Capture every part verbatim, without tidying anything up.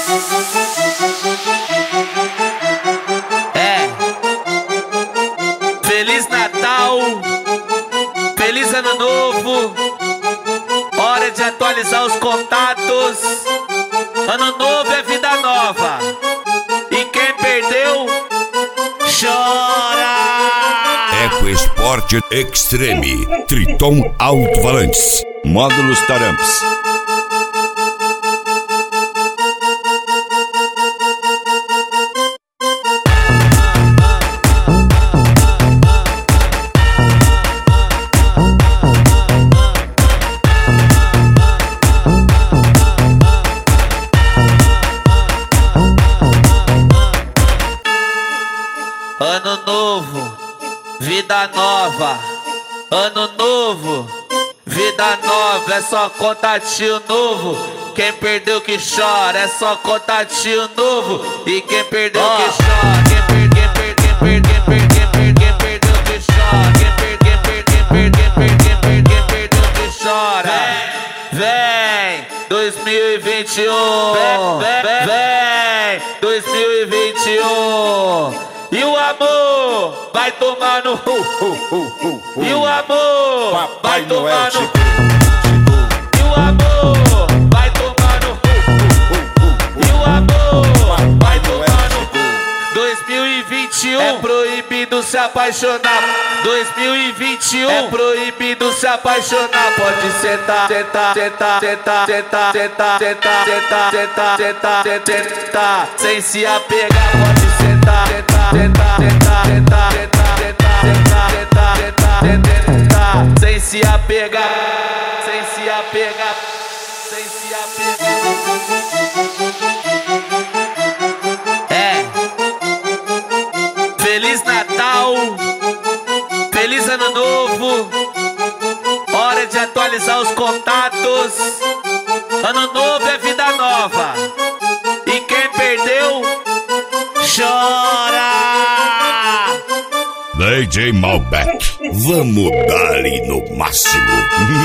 É. Feliz Natal, feliz Ano Novo. Hora de atualizar os contatos. Ano novo é vida nova. E quem perdeu, chora. EcoSport Extreme, Triton Alto-Falantes, módulos Taramps. Ano novo, vida nova. Ano novo, vida nova. É só contatinho novo. Quem perdeu que chora. É só contatinho novo. E quem perdeu oh. que chora. Quem perdeu, quem perdeu, quem perdeu, quem perdeu que chora. Quem perdeu, quem perdeu, quem perdeu, quem perdeu que chora. Vem, dois mil e vinte e um. Vem, vem, dois mil e vinte e um. E o amor vai tomar no uh, uh, uh, uh, uh. E o amor Papai vai tomar Noel no chegou. E o amor vai tomar no uh, uh, uh, uh. E o amor vai tomar no dois mil e vinte e um é proibido se apaixonar. dois mil e vinte e um é proibido se apaixonar. Pode sentar, sentar, sentar, sentar, sentar, sentar, sentar, sentar, sentar, sentar, sentar, sem se apegar. Pode sentar, sentar, sentar, sentar, sentar, sentar, sentar, sentar, sentar, sentar, sem se apegar, sem se apegar, sem se apegar. Feliz Natal, feliz Ano Novo. Hora de atualizar os contatos. Ano novo é vida nova. E quem perdeu, chora. D J Malbec, vamos dar-lhe no máximo.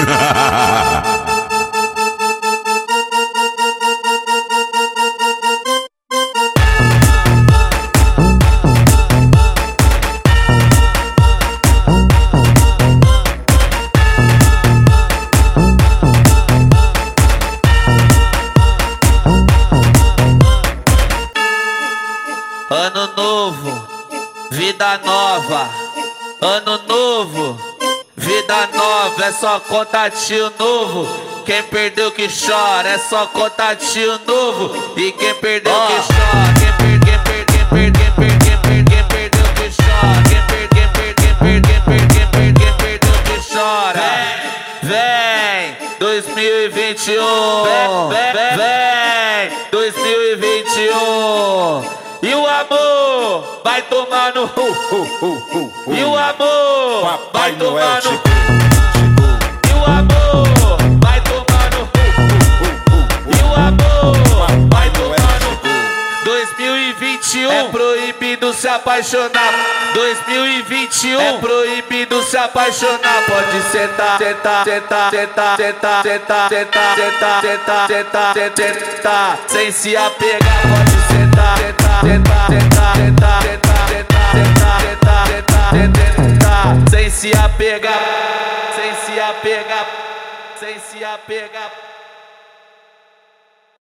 Ano novo, vida nova. Ano novo, vida nova. É só contatinho novo. Quem perdeu que chora. É só contatinho novo. E quem perdeu oh. que chora. Quem perdeu, quem perdeu, quem perdeu, quem perdeu, quem perdeu que chora. Quem perdeu, quem perdeu, quem perdeu, quem perdeu, quem perdeu que chora. Vem, dois mil e vinte e um. Vem, vem, vem, dois mil e vinte e um. E o amor vai tomar no uh, uh, uh, uh, uh. E o amor Papai vai tomar Noel no chegou. E o amor vai tomar no uh, uh, uh, uh. E o amor vai tomar no dois mil e vinte e um é proibido se apaixonar. dois mil e vinte e um é proibido se apaixonar. Pode sentar, sentar, sentar, sentar, sentar, sentar, sentar, sentar, sentar, sentar, sentar, sentar, sem se apegar. Pode sentar, sentar, sentar, sentar, sentar, sentar, sentar, sentar, sentar, sentar, sem se apegar, sem se apegar, sem se apegar.